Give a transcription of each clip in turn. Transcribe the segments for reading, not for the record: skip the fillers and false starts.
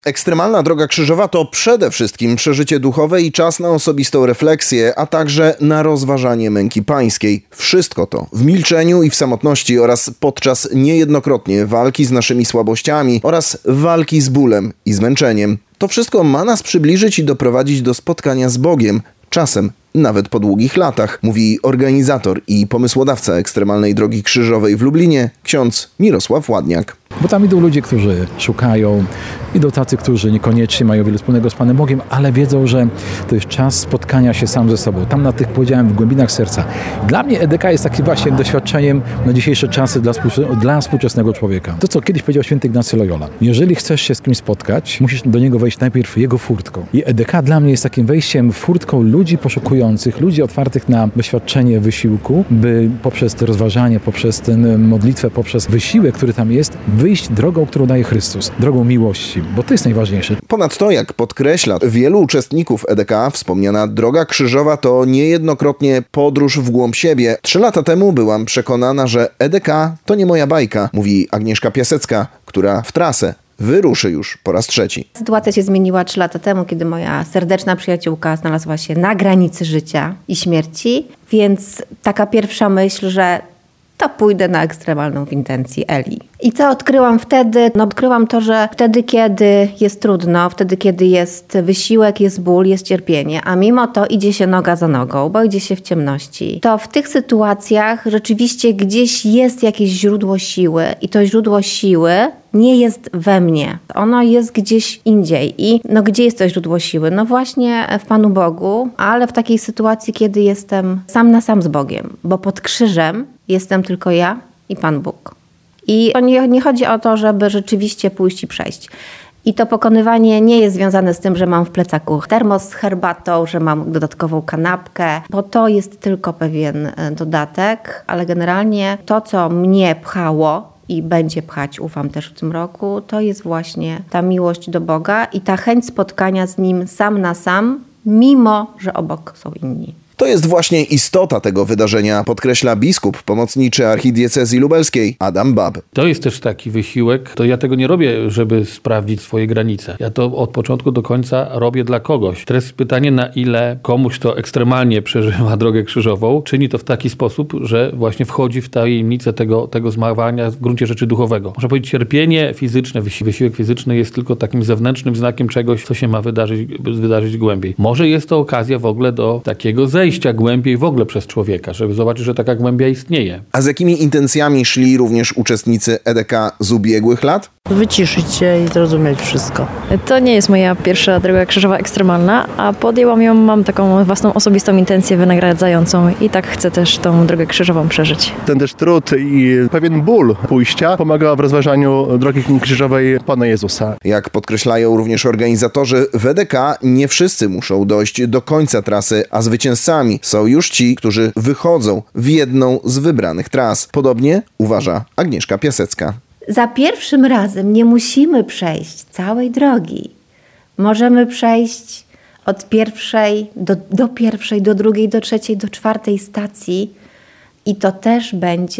Ekstremalna Droga Krzyżowa to przede wszystkim przeżycie duchowe i czas na osobistą refleksję, a także na rozważanie męki pańskiej. Wszystko to w milczeniu i w samotności oraz podczas niejednokrotnie walki z naszymi słabościami oraz walki z bólem i zmęczeniem. To wszystko ma nas przybliżyć i doprowadzić do spotkania z Bogiem, czasem nawet po długich latach, mówi organizator i pomysłodawca Ekstremalnej Drogi Krzyżowej w Lublinie, ksiądz Mirosław Ładniak. Bo tam idą ludzie, którzy szukają, idą tacy, którzy niekoniecznie mają wiele wspólnego z Panem Bogiem, ale wiedzą, że to jest czas spotkania się sam ze sobą. Tam na tych, powiedziałem, w głębinach serca. Dla mnie EDK jest takim właśnie doświadczeniem na dzisiejsze czasy dla współczesnego człowieka. To, co kiedyś powiedział święty Ignacy Loyola. Jeżeli chcesz się z kimś spotkać, musisz do niego wejść najpierw jego furtką. I EDK dla mnie jest takim wejściem furtką ludzi poszukujących, ludzi otwartych na doświadczenie wysiłku, by poprzez to rozważanie, poprzez tę modlitwę, poprzez wysiłek, który tam jest, wyjść drogą, którą daje Chrystus, drogą miłości, bo to jest najważniejsze. Ponadto, jak podkreśla wielu uczestników EDK, wspomniana Droga Krzyżowa to niejednokrotnie podróż w głąb siebie. 3 lata temu byłam przekonana, że EDK to nie moja bajka, mówi Agnieszka Piasecka, która w trasę wyruszy już po raz 3. Sytuacja się zmieniła 3 lata temu, kiedy moja serdeczna przyjaciółka znalazła się na granicy życia i śmierci, więc taka pierwsza myśl, że to pójdę na ekstremalną w intencji Eli. I co odkryłam wtedy? Odkryłam to, że wtedy, kiedy jest trudno, wtedy, kiedy jest wysiłek, jest ból, jest cierpienie, a mimo to idzie się noga za nogą, bo idzie się w ciemności, to w tych sytuacjach rzeczywiście gdzieś jest jakieś źródło siły i to źródło siły nie jest we mnie. Ono jest gdzieś indziej. I gdzie jest to źródło siły? Właśnie w Panu Bogu, ale w takiej sytuacji, kiedy jestem sam na sam z Bogiem, bo pod krzyżem jestem tylko ja i Pan Bóg. I nie chodzi o to, żeby rzeczywiście pójść i przejść. I to pokonywanie nie jest związane z tym, że mam w plecaku termos z herbatą, że mam dodatkową kanapkę, bo to jest tylko pewien dodatek, ale generalnie to, co mnie pchało i będzie pchać, ufam też w tym roku, to jest właśnie ta miłość do Boga i ta chęć spotkania z Nim sam na sam, mimo że obok są inni. To jest właśnie istota tego wydarzenia, podkreśla biskup pomocniczy archidiecezji lubelskiej Adam Bab. To jest też taki wysiłek, to ja tego nie robię, żeby sprawdzić swoje granice. Ja to od początku do końca robię dla kogoś. Teraz jest pytanie, na ile komuś, kto ekstremalnie przeżywa drogę krzyżową, czyni to w taki sposób, że właśnie wchodzi w tajemnicę tego zmagania w gruncie rzeczy duchowego. Można powiedzieć, cierpienie fizyczne, wysiłek fizyczny jest tylko takim zewnętrznym znakiem czegoś, co się ma wydarzyć głębiej. Może jest to okazja w ogóle do takiego zejścia głębiej w ogóle przez człowieka, żeby zobaczyć, że taka głębia istnieje. A z jakimi intencjami szli również uczestnicy EDK z ubiegłych lat? Wyciszyć się i zrozumieć wszystko. To nie jest moja pierwsza droga krzyżowa ekstremalna, a podjęłam ją, mam taką własną osobistą intencję wynagradzającą i tak chcę też tą drogę krzyżową przeżyć. Ten też trud i pewien ból pójścia pomaga w rozważaniu drogi krzyżowej Pana Jezusa. Jak podkreślają również organizatorzy, w EDK nie wszyscy muszą dojść do końca trasy, a zwycięzcami są już ci, którzy wychodzą w jedną z wybranych tras. Podobnie uważa Agnieszka Piasecka. Za pierwszym razem nie musimy przejść całej drogi. Możemy przejść od pierwszej do pierwszej, do drugiej, do trzeciej, do czwartej stacji i to też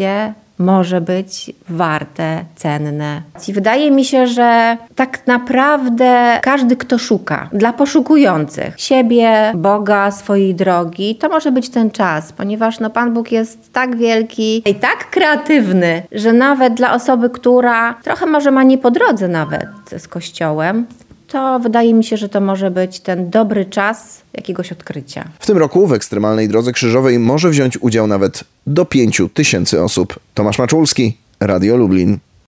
może być warte, cenne. I wydaje mi się, że tak naprawdę każdy, kto szuka, dla poszukujących siebie, Boga, swojej drogi, to może być ten czas, ponieważ Pan Bóg jest tak wielki i tak kreatywny, że nawet dla osoby, która trochę może ma nie po drodze nawet z Kościołem, to wydaje mi się, że to może być ten dobry czas jakiegoś odkrycia. W tym roku w Ekstremalnej Drodze Krzyżowej może wziąć udział nawet do 5 000 osób. Tomasz Maczulski, Radio Lublin.